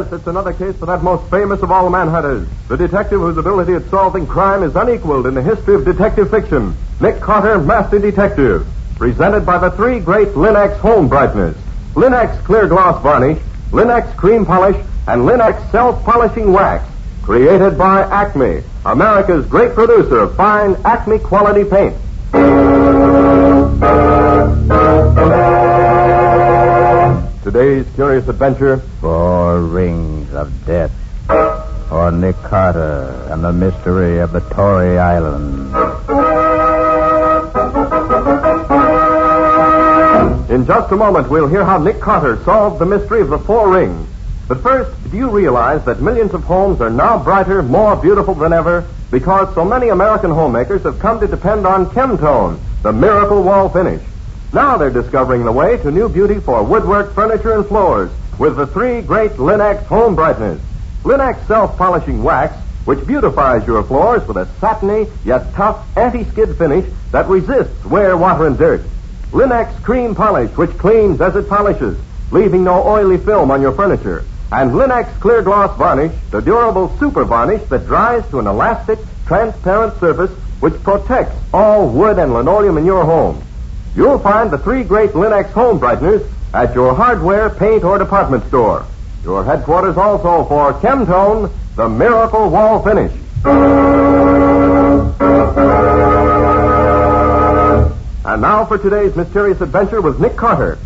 yes, it's another case for that most famous of all manhunters, the detective whose ability at solving crime is unequaled in the history of detective fiction, Nick Carter, Master Detective, presented by the three great Linx home brighteners, Linx Clear Gloss Varnish, Linx Cream Polish, and Linx Self-Polishing Wax, created by Acme, America's great producer of fine Acme quality paint. Today's curious adventure: 4 Rings of Death, or Nick Carter and the Mystery of the Tory Island. In just a moment, we'll hear how Nick Carter solved the mystery of the 4 rings. But first, do you realize that millions of homes are now brighter, more beautiful than ever because so many American homemakers have come to depend on Chemtone, the miracle wall finish? Now they're discovering the way to new beauty for woodwork, furniture, and floors with the 3 great Linx home brighteners. Linx Self-Polishing Wax, which beautifies your floors with a satiny yet tough anti-skid finish that resists wear, water, and dirt. Linx Cream Polish, which cleans as it polishes, leaving no oily film on your furniture. And Linx Clear Gloss Varnish, the durable super varnish that dries to an elastic, transparent surface which protects all wood and linoleum in your home. You'll find the 3 great Linx home brighteners at your hardware, paint, or department store. Your headquarters also for Chemtone, the miracle wall finish. And now for today's mysterious adventure with Nick Carter.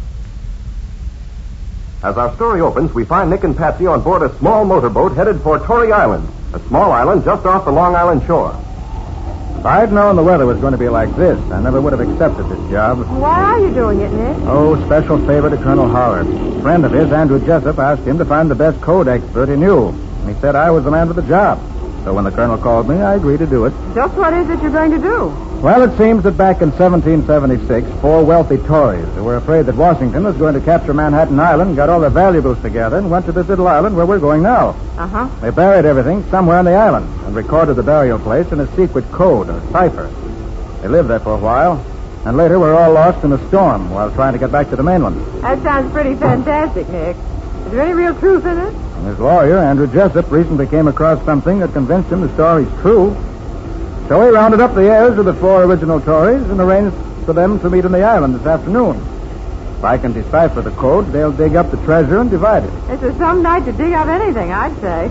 As our story opens, we find Nick and Patsy on board a small motorboat headed for Tory Island, a small island just off the Long Island shore. If I'd known the weather was going to be like this, I never would have accepted this job. Why are you doing it, Nick? Oh, special favor to Colonel Howard. A friend of his, Andrew Jessup, asked him to find the best code expert he knew. And he said I was the man for the job. So when the colonel called me, I agreed to do it. Just what is it you're going to do? Well, it seems that back in 1776, 4 wealthy Tories who were afraid that Washington was going to capture Manhattan Island got all their valuables together and went to this little island where we're going now. Uh-huh. They buried everything somewhere on the island and recorded the burial place in a secret code or cipher. They lived there for a while, and later were all lost in a storm while trying to get back to the mainland. That sounds pretty fantastic, Nick. Is there any real truth in it? And his lawyer, Andrew Jessup, recently came across something that convinced him the story's true. So he rounded up the heirs of the 4 original Tories and arranged for them to meet on the island this afternoon. If I can decipher the code, they'll dig up the treasure and divide it. This is some night to dig up anything, I'd say.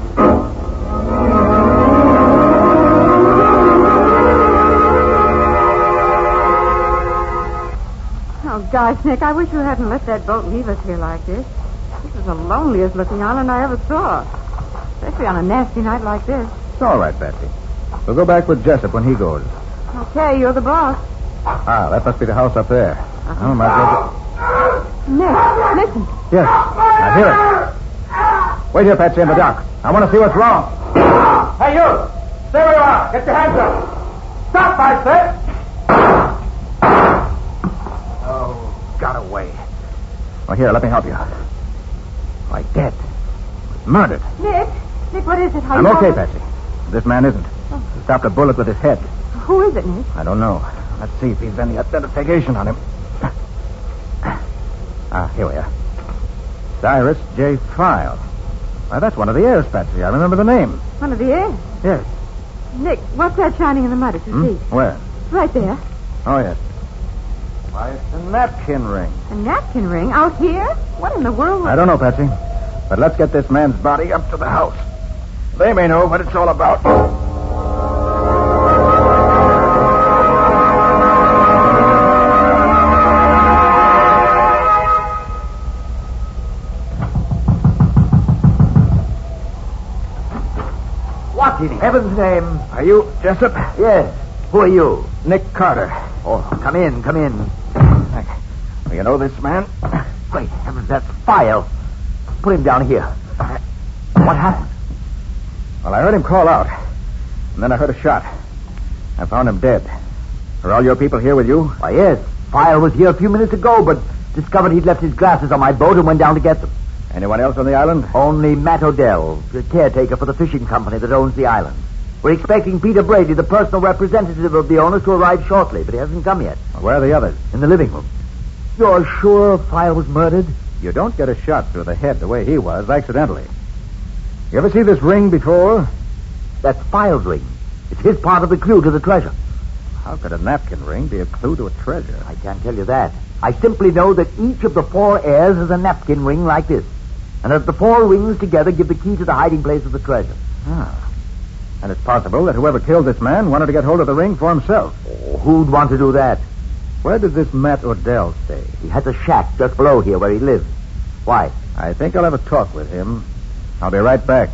Oh, gosh, Nick, I wish you hadn't let that boat leave us here like this. This is the loneliest looking island I ever saw. Especially on a nasty night like this. It's all right, Betsy. We'll go back with Jessup when he goes. Okay, you're the boss. Ah, that must be the house up there. Oh, my God. Nick, listen. Yes, I hear it. Wait here, Patsy, in the dock. I want to see what's wrong. Hey, you! Stay where you are. Get your hands up. Stop, I said. Oh, got away. Well, here, let me help you. Why, dead. Murdered. Nick, what is it? I'm okay, Patsy. This man isn't. He stopped a bullet with his head. Who is it, Nick? I don't know. Let's see if he's any identification on him. Here we are. Cyrus J. File. Why, that's one of the heirs, Patsy. I remember the name. One of the heirs? Yes. Nick, what's that shining in the mud at your feet? Where? Right there. Oh, yes. Why, it's a napkin ring. A napkin ring? Out here? What in the world? I don't know, Patsy. But let's get this man's body up to the house. They may know what it's all about. What in heaven's name? Are you Jessup? Yes. Who are you? Nick Carter. Oh, come in. Do you know this man? Great heavens, that's File. Put him down here. What happened? Well, I heard him call out. And then I heard a shot. I found him dead. Are all your people here with you? Why, yes. File was here a few minutes ago, but discovered he'd left his glasses on my boat and went down to get them. Anyone else on the island? Only Matt Odell, the caretaker for the fishing company that owns the island. We're expecting Peter Brady, the personal representative of the owners, to arrive shortly, but he hasn't come yet. Well, where are the others? In the living room. You're sure File was murdered? You don't get a shot through the head the way he was, accidentally. You ever see this ring before? That's Files' ring. It's his part of the clue to the treasure. How could a napkin ring be a clue to a treasure? I can't tell you that. I simply know that each of the 4 heirs has a napkin ring like this. And that the 4 rings together give the key to the hiding place of the treasure. And it's possible that whoever killed this man wanted to get hold of the ring for himself. Oh, who'd want to do that? Where does this Matt Odell stay? He has a shack just below here where he lives. Why? I think I'll have a talk with him. I'll be right back.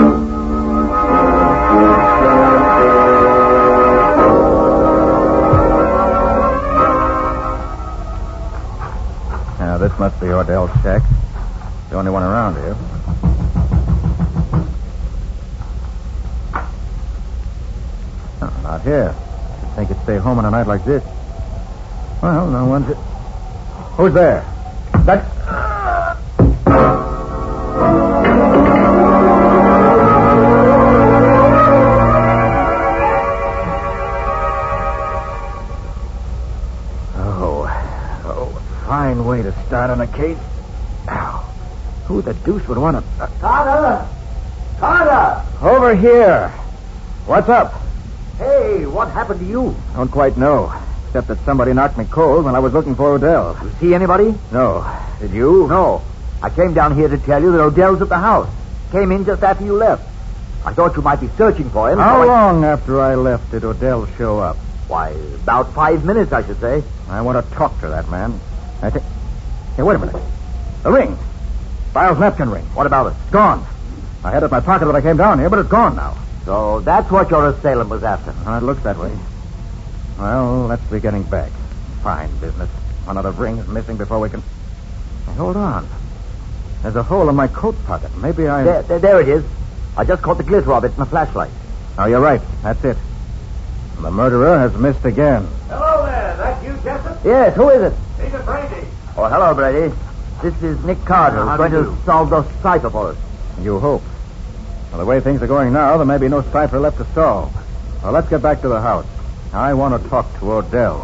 Now, this must be Odell's shack. The only one around here. No, not here. You'd think it'd stay home on a night like this. Well, no one's... Who's there? That... Fine way to start on a case. Ow. Who the deuce would want to... Carter! Carter! Over here. What's up? Hey, what happened to you? Don't quite know. Except that somebody knocked me cold when I was looking for Odell. You see anybody? No. Did you? No. I came down here to tell you that Odell's at the house. Came in just after you left. I thought you might be searching for him. How long after I left did Odell show up? Why, about 5 minutes, I should say. I want to talk to that man. I think... Hey, wait a minute. The ring. Files' napkin ring. What about it? It's gone. I had it in my pocket when I came down here, but it's gone now. So that's what your assailant was after. It looks that way. Well, let's be getting back. Fine business. One of the rings missing before we can... Hey, hold on. There's a hole in my coat pocket. Maybe I... There it is. I just caught the glitter of it in the flashlight. Oh, you're right. That's it. The murderer has missed again. Hello there. That you, Jessup? Yes, who is it? Peter Brady. Oh, hello, Brady. This is Nick Carter, who's going to solve the cipher for us. You hope. Well, the way things are going now, there may be no cipher left to solve. Well, let's get back to the house. I want to talk to Odell.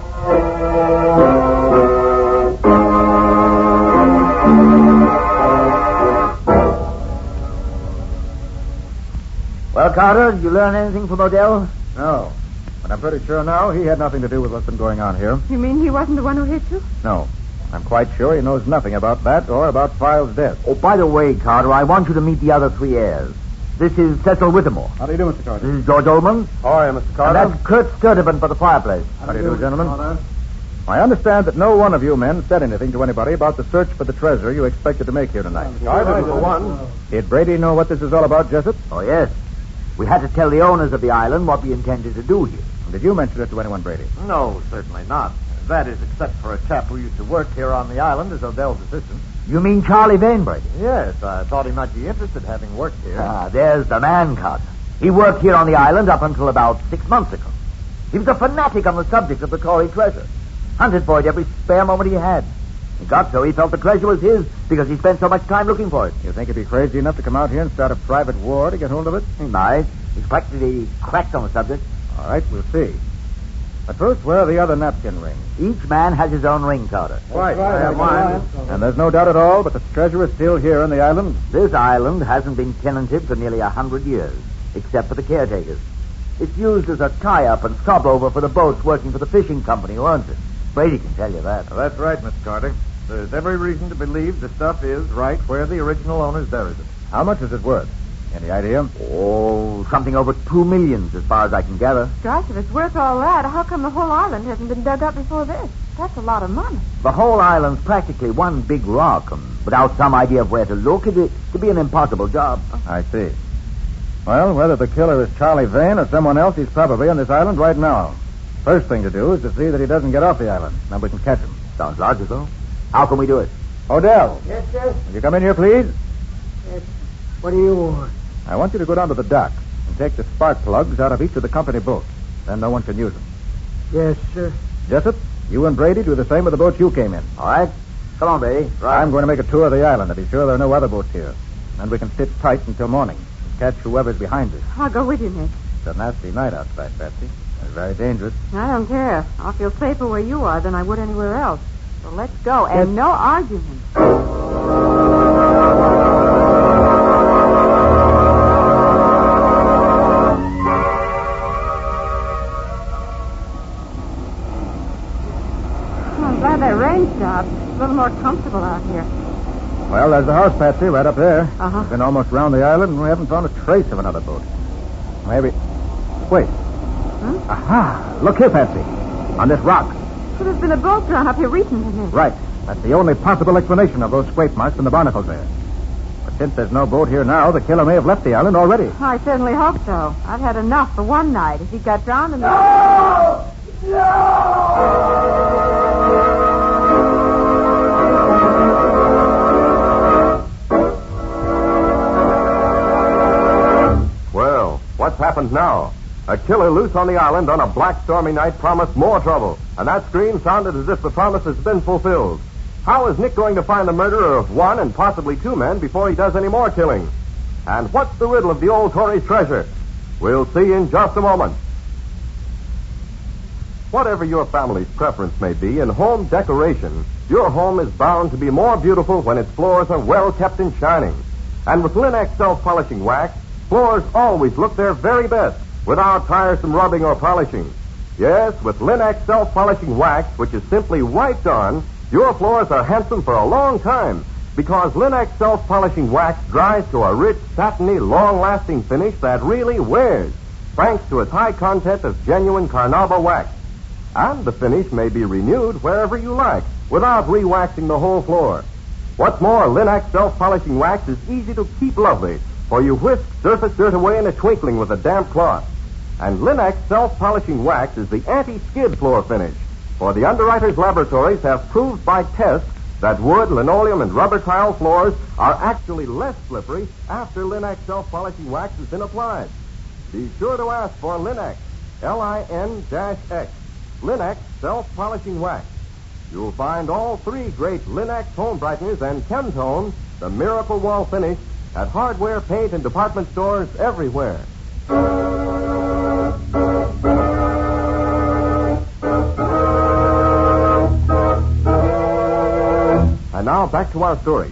Well, Carter, did you learn anything from Odell? No. But I'm pretty sure now he had nothing to do with what's been going on here. You mean he wasn't the one who hit you? No. I'm quite sure he knows nothing about that or about Files' death. Oh, by the way, Carter, I want you to meet the other 3 heirs. This is Cecil Whittemore. How do you do, Mr. Carter? This is George Ullman. Hi, Mr. And Carter. that's Kurt Sturtevant for the fireplace. How do you do, gentlemen? I understand that no one of you men said anything to anybody about the search for the treasure you expected to make here tonight. I didn't, for one. Did Brady know what this is all about, Jessup? Oh, yes. We had to tell the owners of the island what we intended to do here. Did you mention it to anyone, Brady? No, certainly not. That is, except for a chap who used to work here on the island as Odell's assistant. You mean Charlie Vane, Brady? Yes, I thought he might be interested, having worked here. Ah, there's the man, Carter. He worked here on the island up until about 6 months ago. He was a fanatic on the subject of the Corey treasure. Hunted for it every spare moment he had. He got so he felt the treasure was his because he spent so much time looking for it. You think he'd be crazy enough to come out here and start a private war to get hold of it? He might. He's practically cracked on the subject. All right, we'll see. But first, where are the other napkin rings? Each man has his own ring, Carter. Right, I have mine. And there's no doubt at all but the treasure is still here on the island? This island hasn't been tenanted for nearly 100 years, except for the caretakers. It's used as a tie-up and stopover for the boats working for the fishing company who owns it. Brady can tell you that. Well, that's right, Mr. Carter. There's every reason to believe the stuff is right where the original owners buried it. How much is it worth? Any idea? Oh, something over $2 million, as far as I can gather. Gosh, if it's worth all that, how come the whole island hasn't been dug up before this? That's a lot of money. The whole island's practically one big rock, and without some idea of where to look, it'd be an impossible job. I see. Well, whether the killer is Charlie Vane or someone else, he's probably on this island right now. First thing to do is to see that he doesn't get off the island. Then we can catch him. Sounds logical. How can we do it? Odell, Yes, sir? will you come in here, please? Yes. What do you want? I want you to go down to the dock and take the spark plugs out of each of the company boats. Then no one can use them. Yes, sir. Jessup, you and Brady do the same with the boats you came in. All right? Come on, Brady. I'm going to make a tour of the island to be sure there are no other boats here. And we can sit tight until morning and catch whoever's behind us. I'll go with you, Nick. It's a nasty night outside, Patsy. It's very dangerous. I don't care. I'll feel safer where you are than I would anywhere else. So let's go. And no argument. a little more comfortable out here. Well, there's the house, Patsy, right up there. Uh-huh. We've been almost round the island, and we haven't found a trace of another boat. Maybe... Wait. Aha! Look here, Patsy. On this rock. So there's been a boat drawn up here recently. Right. That's the only possible explanation of those scrape marks and the barnacles there. But since there's no boat here now, the killer may have left the island already. I certainly hope so. I've had enough for one night. If he got drowned in the... No! Well, what's happened now? A killer loose on the island on a black, stormy night promised more trouble, and that scream sounded as if the promise has been fulfilled. How is Nick going to find the murderer of one and possibly two men before he does any more killing? And what's the riddle of the old Tory's treasure? We'll see in just a moment. Whatever your family's preference may be in home decoration, your home is bound to be more beautiful when its floors are well kept and shining. And with Linex self-polishing wax, floors always look their very best without tiresome rubbing or polishing. Yes, with Linex self-polishing wax, which is simply wiped on, your floors are handsome for a long time because Linex self-polishing wax dries to a rich, satiny, long-lasting finish that really wears, thanks to its high content of genuine Carnauba wax. And the finish may be renewed wherever you like without re-waxing the whole floor. What's more, Linex self-polishing wax is easy to keep lovely, for you whisk surface dirt away in a twinkling with a damp cloth. And Linex self-polishing wax is the anti-skid floor finish, for the underwriters' laboratories have proved by tests that wood, linoleum, and rubber tile floors are actually less slippery after Linex self-polishing wax has been applied. Be sure to ask for Linex, Lin-X, Linex self-polishing wax. You'll find all three great Linex home brighteners and Chemtone, the miracle wall finish, at hardware, paint, and department stores everywhere. And now back to our story.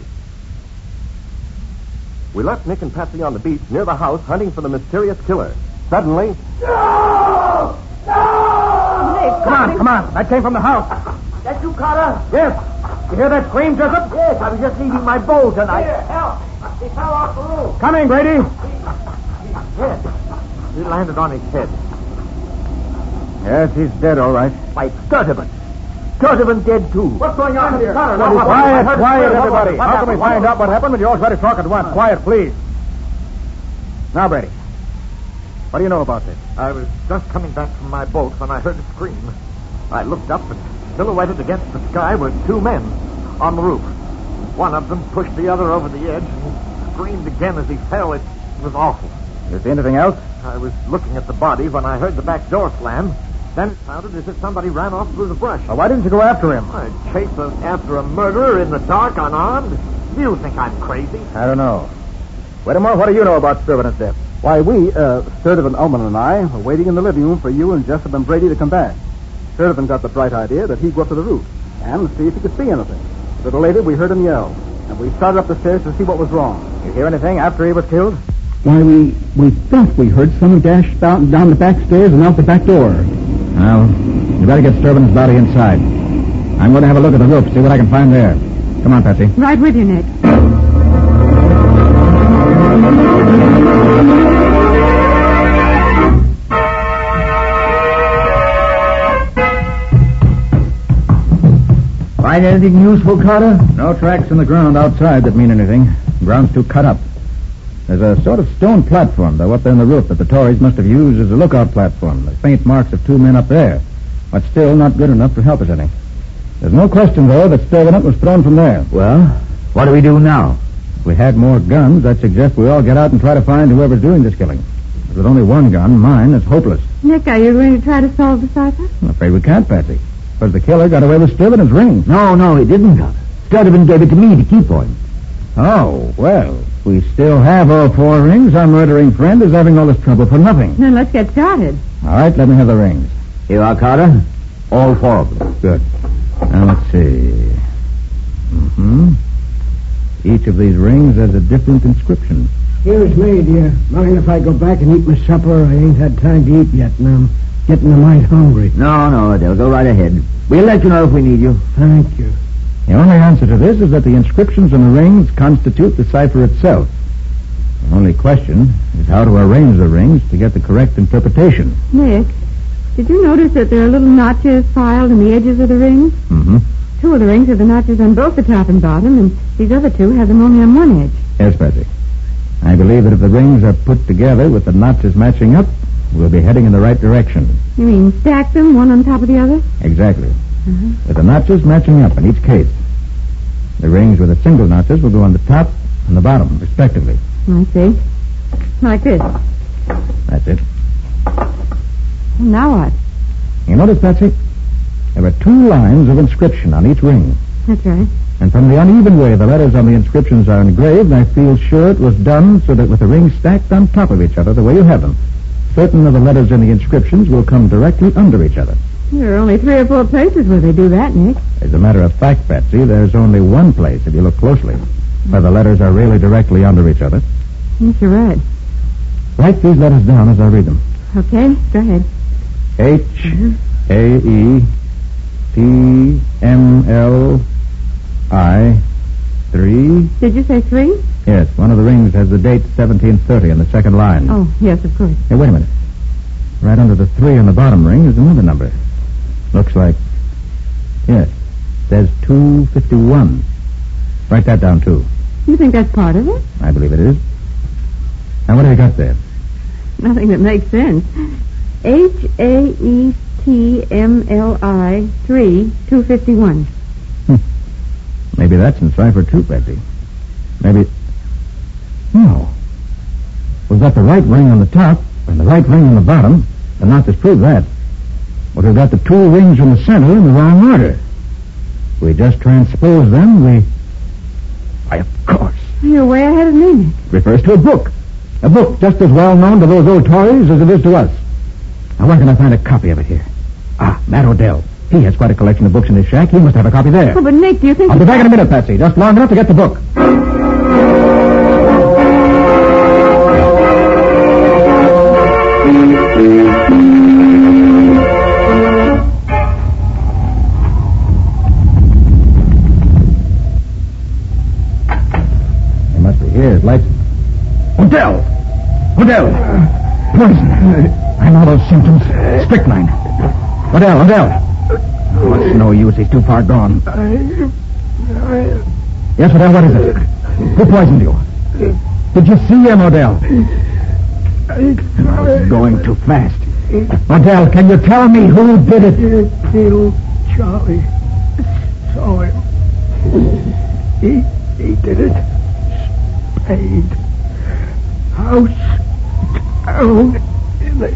We left Nick and Patsy on the beach near the house hunting for the mysterious killer. Suddenly... No! No! Come on. That came from the house. That you, Carter? Yes. You hear that scream, Jessup? Yes, I was just leaving my boat and Here, help! He fell off the roof. Come in, Grady. Yes. He landed on his head. Yes, he's dead, all right. By Sturtevant. Sturtevant dead, too. What's going on here? Carter, Quiet, everybody. How can we find out what happened when you all try to talk at once? Quiet, please. Now, Brady, what do you know about this? I was just coming back from my boat when I heard a scream. I looked up and silhouetted against the sky were two men on the roof. One of them pushed the other over the edge and screamed again as he fell. It was awful. You see anything else? I was looking at the body when I heard the back door slam. Then it sounded as if somebody ran off through the brush. Well, why didn't you go after him? I'd chase after a murderer in the dark, unarmed? Do you think I'm crazy? I don't know. Whittemore, what do you know about Sturtevant's death? Why, we, Sturtevant Ullman and I, were waiting in the living room for you and Jessup and Brady to come back. Sturtevant got the bright idea that he'd go up to the roof and see if he could see anything. A little later, we heard him yell, and we started up the stairs to see what was wrong. You hear anything after he was killed? Why, we thought we heard someone dash down the back stairs and out the back door. Well, you better get Sturtevant's body inside. I'm going to have a look at the roof, see what I can find there. Come on, Patsy. Right with you, Nick. Find anything useful, Carter? No tracks in the ground outside that mean anything. The ground's too cut up. There's a sort of stone platform, though, up there on the roof that the Tories must have used as a lookout platform. The faint marks of two men up there. But still not good enough to help us any. There's no question, though, that Sturtevant was thrown from there. Well, what do we do now? If we had more guns, I'd suggest we all get out and try to find whoever's doing this killing. But with only one gun, mine is hopeless. Nick, are you going to try to solve the cipher? I'm afraid we can't, Patsy. Because the killer got away with Sturtevant's ring. No, he didn't, Carter. Sturtevant gave it to me to keep for him. Oh, well, we still have all four rings. Our murdering friend is having all this trouble for nothing. Then let's get started. All right, let me have the rings. Here are, Carter. All four of them. Good. Now, let's see. Each of these rings has a different inscription. Excuse me, dear. Mind if I go back and eat my supper? I ain't had time to eat yet, and I'm getting a mite hungry. No, they'll go right ahead. We'll let you know if we need you. Thank you. The only answer to this is that the inscriptions on the rings constitute the cipher itself. The only question is how to arrange the rings to get the correct interpretation. Nick, did you notice that there are little notches filed in the edges of the rings? Mm-hmm. 2 of the rings have the notches on both the top and bottom, and these other 2 have them only on one edge. Yes, Patsy. I believe that if the rings are put together with the notches matching up, we'll be heading in the right direction. You mean stack them one on top of the other? Exactly. With the notches matching up in each case. The rings with the single notches will go on the top and the bottom, respectively. I see. Like this. That's it. Now what? You notice, Patsy? There are 2 lines of inscription on each ring. That's right. And from the uneven way the letters on the inscriptions are engraved, I feel sure it was done so that with the rings stacked on top of each other the way you have them, certain of the letters in the inscriptions will come directly under each other. There are only 3 or 4 places where they do that, Nick. As a matter of fact, Patsy, there's only one place, if you look closely, where the letters are really directly under each other. Yes, you're right. Write these letters down as I read them. Okay, go ahead. H-A-E-T-M-L-I 3. Did you say 3? Yes, one of the rings has the date 1730 on the second line. Oh, yes, of course. Hey, wait a minute. Right under the 3 on the bottom ring is another number. Looks like... Yes, says 251. Write that down, too. You think that's part of it? I believe it is. Now, what have you got there? Nothing that makes sense. H-A-E-T-M-L-I 3, 251. Maybe that's in cipher, too, Betsy. Maybe... No. We've got the right ring on the top and the right ring on the bottom. The knot has proved that. But we've got the 2 rings in the center in the wrong order. We just transpose them, Why, of course. You're way ahead of me, Nick. Refers to a book. A book just as well known to those old Tories as it is to us. Now, where can I find a copy of it here? Ah, Matt Odell. He has quite a collection of books in his shack. He must have a copy there. Oh, but Nick, do you think... I'll be back in a minute, Patsy. Just long enough to get the book. He must be here. Lights... Odell! Poison. I know those symptoms. Strychnine. Odell. Oh, it's no use. He's too far gone. Yes, Odell, what is it? Who poisoned you? Did you see him, Odell? It's going too fast. Odell, can you tell me who did it? Little Charlie saw him. He did it. Spade. House down in the...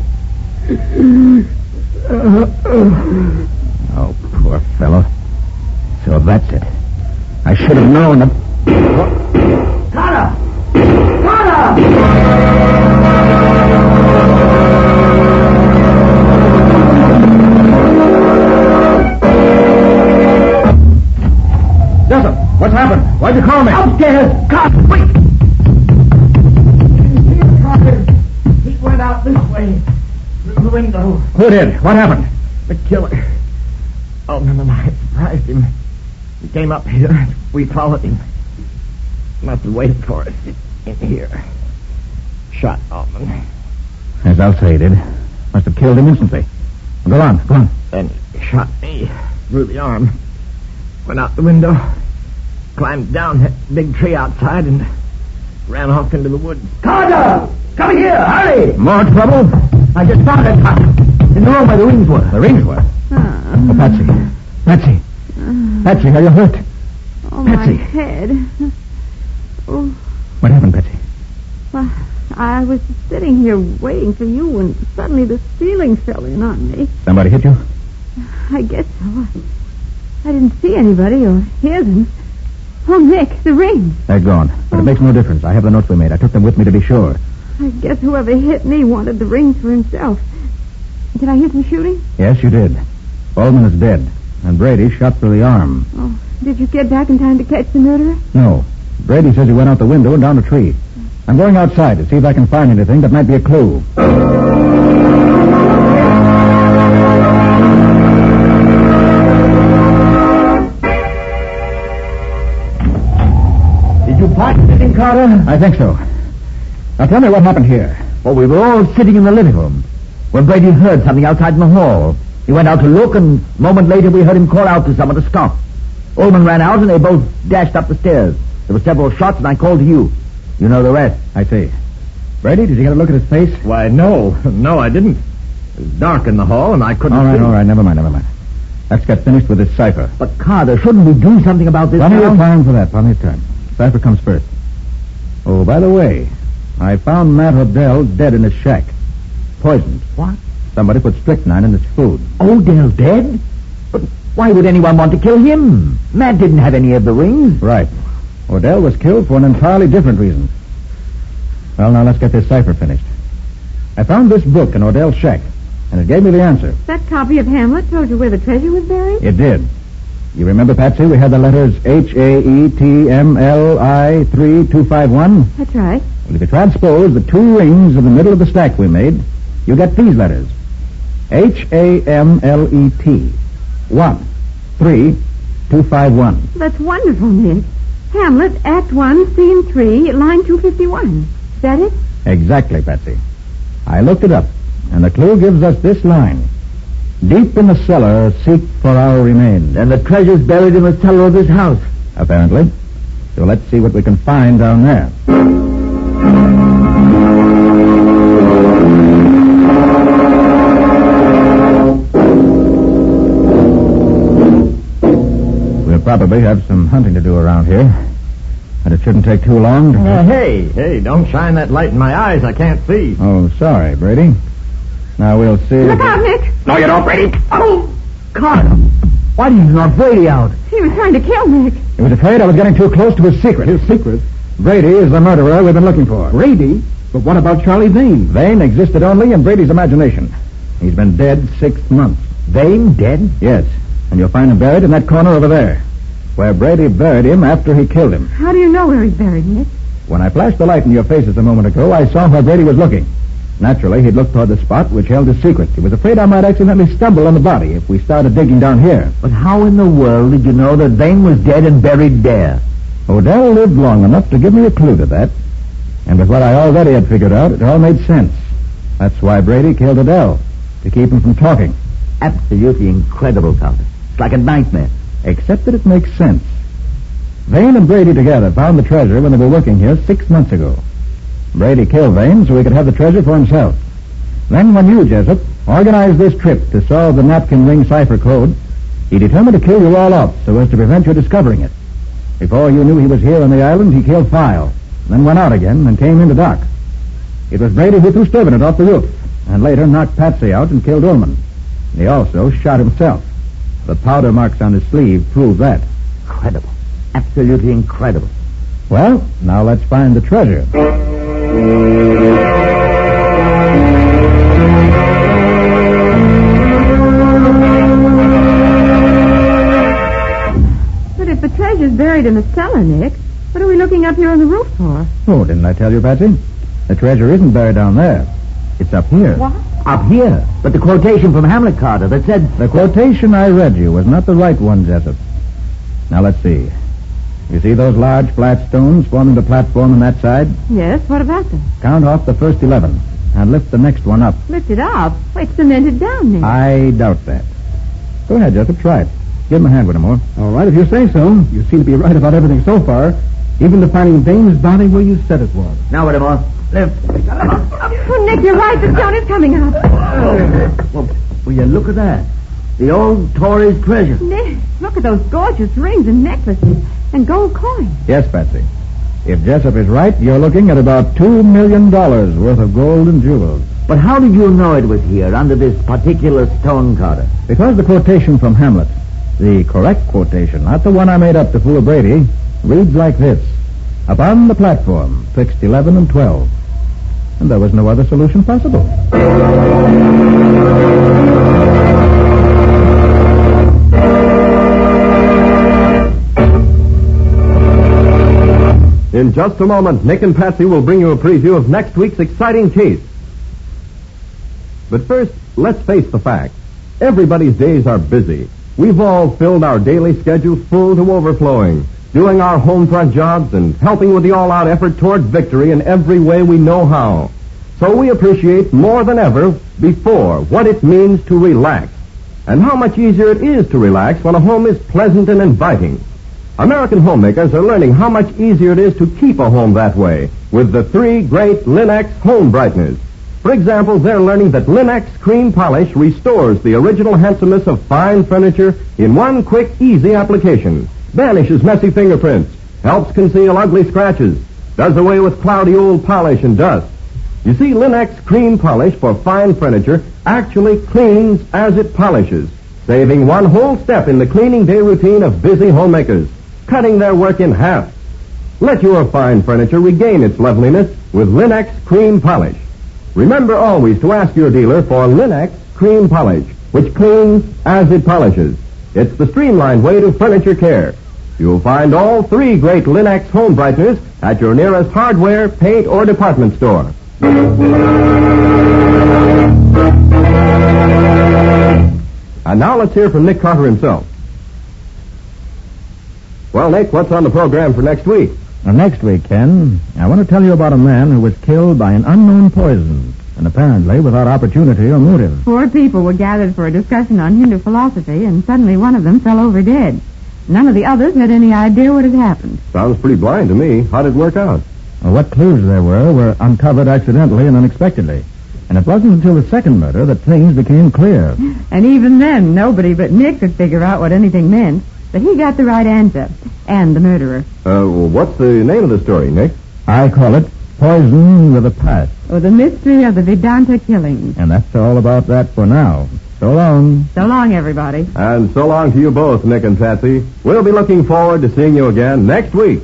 Oh, poor fellow. So that's it. I should have known that... Carter! Jessup, what's happened? Why'd you call me? Upstairs! Carter, wait! He went out this way, through the window. Who did? What happened? The killer. Alderman and I surprised him. He came up here. We followed him. Must have waited for us in here. Shot Alderman. As I'll say, he did. Must have killed him instantly. Go on. Then he shot me through the arm. Went out the window, climbed down that big tree outside, and ran off into the woods. Carter! Come here, hurry! More trouble? I just found it, Carter. In the room where the rings were. The rings were? Oh, Patsy, are you hurt? Oh, Patsy. my head. Oh, What happened, Patsy? well, I was sitting here waiting for you when suddenly the ceiling fell in on me. Somebody hit you? I guess so. I didn't see anybody or hear them. Oh, Nick, the rings. They're gone. But it makes no difference. I have the notes we made. I took them with me to be sure. I guess whoever hit me wanted the rings for himself. Did I hear some shooting? Yes, you did. Baldwin is dead. And Brady shot through the arm. Oh, did you get back in time to catch the murderer? No. Brady says he went out the window and down a tree. I'm going outside to see if I can find anything that might be a clue. you pointed him, Carter? I think so. Now tell me what happened here. Well, we were all sitting in the living room when Brady heard something outside in the hall. He went out to look, and a moment later we heard him call out to someone to stop. Ullman ran out, and they both dashed up the stairs. There were several shots, and I called to you. You know the rest. I see. Brady, did you get a look at his face? Why, no. No, I didn't. It was dark in the hall, and I couldn't see. All right. Never mind. Let's get finished with this cipher. But, Carter, shouldn't we do something about this Plenty now? of time for that. Plenty of time. Cipher comes first. Oh, by the way, I found Matt Odell dead in his shack. Poisoned. What? Somebody put strychnine in his food. Odell dead? But why would anyone want to kill him? Matt didn't have any of the rings. Right. Odell was killed for an entirely different reason. Well, now let's get this cipher finished. I found this book in Odell's shack, and it gave me the answer. That copy of Hamlet told you where the treasure was buried? It did. You remember, Patsy, we had the letters HAETMLI 3251? That's right. Well, if you transpose the two rings in the middle of the stack we made, you get these letters. HAMLET 1 3 251. That's wonderful, Nick. Hamlet, Act 1, Scene 3, line 251. Is that it? Exactly, Patsy. I looked it up, and the clue gives us this line. Deep in the cellar, seek for our remains. And the treasure's buried in the cellar of this house. Apparently. So let's see what we can find down there. We'll probably have some hunting to do around here. And it shouldn't take too long to... Hey, don't shine that light in my eyes. I can't see. Oh, sorry, Brady. Now we'll see... Look out, Nick! No, you don't, Brady. Oh! Carter, why did you not Brady out? He was trying to kill Nick. He was afraid I was getting too close to his secret. His secret? Brady is the murderer we've been looking for. Brady? But what about Charlie Vane? Vane existed only in Brady's imagination. He's been dead 6 months. Vane dead? Yes, and you'll find him buried in that corner over there, where Brady buried him after he killed him. How do you know where he's buried, Nick? When I flashed the light in your faces a moment ago, I saw where Brady was looking. Naturally, he'd looked toward the spot which held his secret. He was afraid I might accidentally stumble on the body if we started digging down here. But how in the world did you know that Vane was dead and buried there? Odell lived long enough to give me a clue to that. And with what I already had figured out, it all made sense. That's why Brady killed Odell, to keep him from talking. Absolutely incredible, Carter. It's like a nightmare. Except that it makes sense. Vane and Brady together found the treasure when they were working here 6 months ago. Brady killed Vane so he could have the treasure for himself. Then when you, Jessup, organized this trip to solve the napkin ring cipher code, he determined to kill you all off so as to prevent your discovering it. Before you knew he was here on the island, he killed File, then went out again and came into Doc. It was Brady who threw Stevenant off the roof, and later knocked Patsy out and killed Ullman. He also shot himself. The powder marks on his sleeve prove that. Incredible. Absolutely incredible. Well, now let's find the treasure. But if the treasure's buried in the cellar, Nick, what are we looking up here on the roof for? Oh, didn't I tell you, Patsy? The treasure isn't buried down there. It's up here. What? Up here? But the quotation from Hamlet, Carter, that said... The quotation I read you was not the right one, Jessup. Now, let's see. You see those large flat stones forming the platform on that side? Yes, what about them? Count off the first 11 and lift the next one up. Lift it up? Wait, cemented down, Nick. I doubt that. Go ahead, Jessup. Try it. Give him a hand with him, more. All right, if you say so. You seem to be right about everything so far. Even to finding Vane's body where you said it was. Now, Whittemore. Lift. Oh, Nick, you're right. The stone is coming up. Well, will you look at that? The old Tory's treasure. Nick, look at those gorgeous rings and necklaces and gold coins. Yes, Patsy. If Jessup is right, you're looking at about $2 million worth of gold and jewels. But how did you know it was here, under this particular stone, Carter? Because the quotation from Hamlet, the correct quotation, not the one I made up to fool Brady, reads like this. Upon the platform, fixed 11 and 12. And there was no other solution possible. In just a moment, Nick and Patsy will bring you a preview of next week's exciting case. But first, let's face the facts. Everybody's days are busy. We've all filled our daily schedules full to overflowing. doing our home front jobs, and helping with the all-out effort toward victory in every way we know how. So we appreciate more than ever before what it means to relax, and how much easier it is to relax when a home is pleasant and inviting. American homemakers are learning how much easier it is to keep a home that way with the 3 great Linex home brighteners. For example, they're learning that Linex cream polish restores the original handsomeness of fine furniture in one quick, easy application. Banishes messy fingerprints, helps conceal ugly scratches, does away with cloudy old polish and dust. You see, Linex cream polish for fine furniture actually cleans as it polishes, saving one whole step in the cleaning day routine of busy homemakers, cutting their work in half. Let your fine furniture regain its loveliness with Linex cream polish. Remember always to ask your dealer for Linex cream polish, which cleans as it polishes. It's the streamlined way to furniture care. You'll find all 3 great Linex home brighteners at your nearest hardware, paint, or department store. And now let's hear from Nick Carter himself. Well, Nick, what's on the program for next week? Well, next week, Ken, I want to tell you about a man who was killed by an unknown poison, and apparently without opportunity or motive. 4 people were gathered for a discussion on Hindu philosophy, and suddenly one of them fell over dead. None of the others had any idea what had happened. Sounds pretty blind to me. How did it work out? Well, what clues there were uncovered accidentally and unexpectedly. And it wasn't until the second murder that things became clear. And even then, nobody but Nick could figure out what anything meant. But he got the right answer, and the murderer. Well, what's the name of the story, Nick? I call it Poison with a Past. Oh, the mystery of the Vedanta killings. And that's all about that for now. So long. So long, everybody. And so long to you both, Nick and Patsy. We'll be looking forward to seeing you again next week.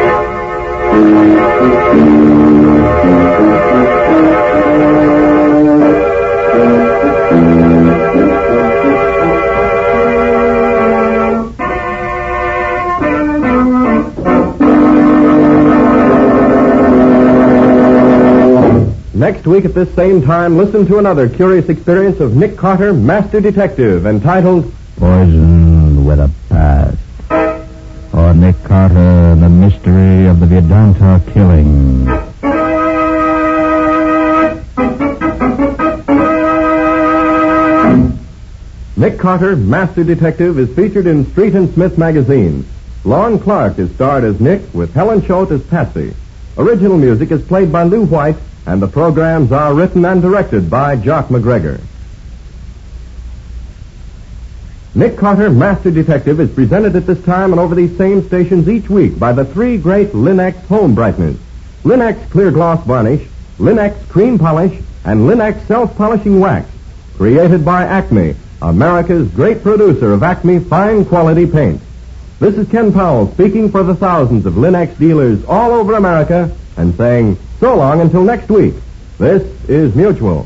Next week at this same time, listen to another curious experience of Nick Carter, Master Detective, entitled Poison with a Past. Or Nick Carter, The Mystery of the Vedanta Killing. Nick Carter, Master Detective, is featured in Street and Smith magazine. Lon Clark is starred as Nick, with Helen Choate as Patsy. Original music is played by Lou White, and the programs are written and directed by Jock McGregor. Nick Carter, Master Detective, is presented at this time and over these same stations each week by the 3 great Linex home brighteners. Linex Clear Gloss Varnish, Linex Cream Polish, and Linex Self-Polishing Wax. Created by Acme, America's great producer of Acme fine quality paint. This is Ken Powell speaking for the thousands of Linex dealers all over America and saying so long until next week. This is Mutual.